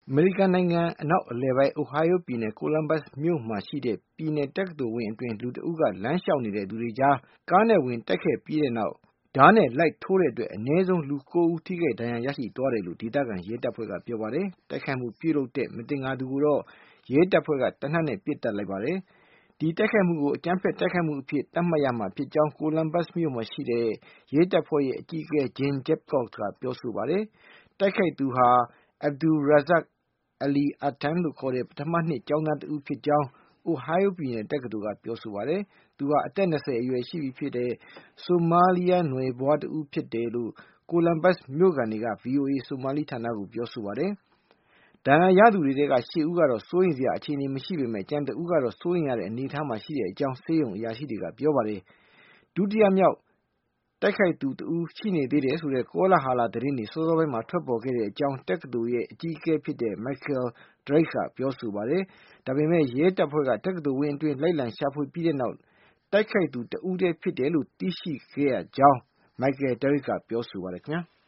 အမေရိကန်နိုင်ငံအနောက်အလယ်ပိုင်း Ohio ပြည်နယ် Columbus မြို့မှာရှိတဲ့ ပြည်နယ်တက္ကသိုလ်ဝင်းအတွင်း လူတဦးက လမ်းလျှောက်နေတဲ့သူတွေကြား ကားနဲ့ဝင်တိုက်ခဲ့ပြီးတဲ့နောက် ဓားနဲ့လိုက်ထိုးတဲ့အတွက် အနည်းဆုံး လူ 9 ဦး ထိခိုက်ဒဏ်ရာရရှိသွားတယ်လို့ ဒေသခံရဲတပ်ဖွဲ့က ပြောပါတယ်။ တိုက်ခိုက်မှုပြုလုပ်တဲ့ မသင်္ကာသူကိုတော့ ရဲတပ်ဖွဲ့က သေနတ်နဲ့ ပစ်သတ်လိုက်ပါတယ်။ ဒီတိုက်ခိုက်မှုကို အကြမ်းဖက်တိုက်ခိုက်မှုအဖြစ် သတ်မှတ်ရမှာဖြစ်ကြောင်း Columbus မြို့မှာရှိတဲ့ ရဲတပ်ဖွဲ့ရဲ့ အကြီးအကဲ Jane Jepkot က ပြောဆိုပါတယ်။ တိုက်ခိုက်သူဟာ Abdulrazak Ali Artan လို့ခေါ်တဲ့ ပထမနှစ်ကျောင်းသားတဦးဖြစ်ကြောင်း Ohio ပြည်နယ်တက္ကသိုလ်က ပြောဆိုပါတယ်။ သူဟာ အသက် 20 အရွယ်ရှိပြီဖြစ်တဲ့ ဆိုမာလီယာနွယ်ဖွားတဦးဖြစ်တယ်လို့ Columbus မြို့ခံတွေက VOA ဆိုမာလီဌာနကို ပြောဆိုပါတယ်။ ဒဏ်ရာရသူတွေထဲက 8 ဦးကတော့ စိုးရိမ်စရာအခြေအနေမရှိပေမဲ့ ကျန်တဦးကတော့ စိုးရိမ်ရတဲ့အနေအထားမှာရှိကြောင်း ဆေးရုံအရာရှိတွေက ပြောပါတယ်။ ဒုတိယမြောက်တိုက်ခိုက်သူတဦးရှိနေသေးတယ်ဆိုတဲ့ ကောလဟာလသတင်းတွေ စောစောပိုင်းမှာ ထွက်ပေါ်ခဲ့ကြောင်း တက္ကသိုလ်ရဲ့ အကြီးအကဲဖြစ်တဲ့ Michael Drake က ပြောဆိုပါတယ်။ ဒါပေမဲ့ ရဲတပ်ဖွဲ့က တက္ကသိုလ်ဝင်းအတွင်း လိုက်လံရှာဖွေပြီးတဲ့နောက် တိုက်ခိုက်သူတဦးတည်းဖြစ်တယ်လို့ သိရှိခဲ့ရကြောင်း Michael Drake က ပြောဆိုပါတယ်ခင်ဗျာ။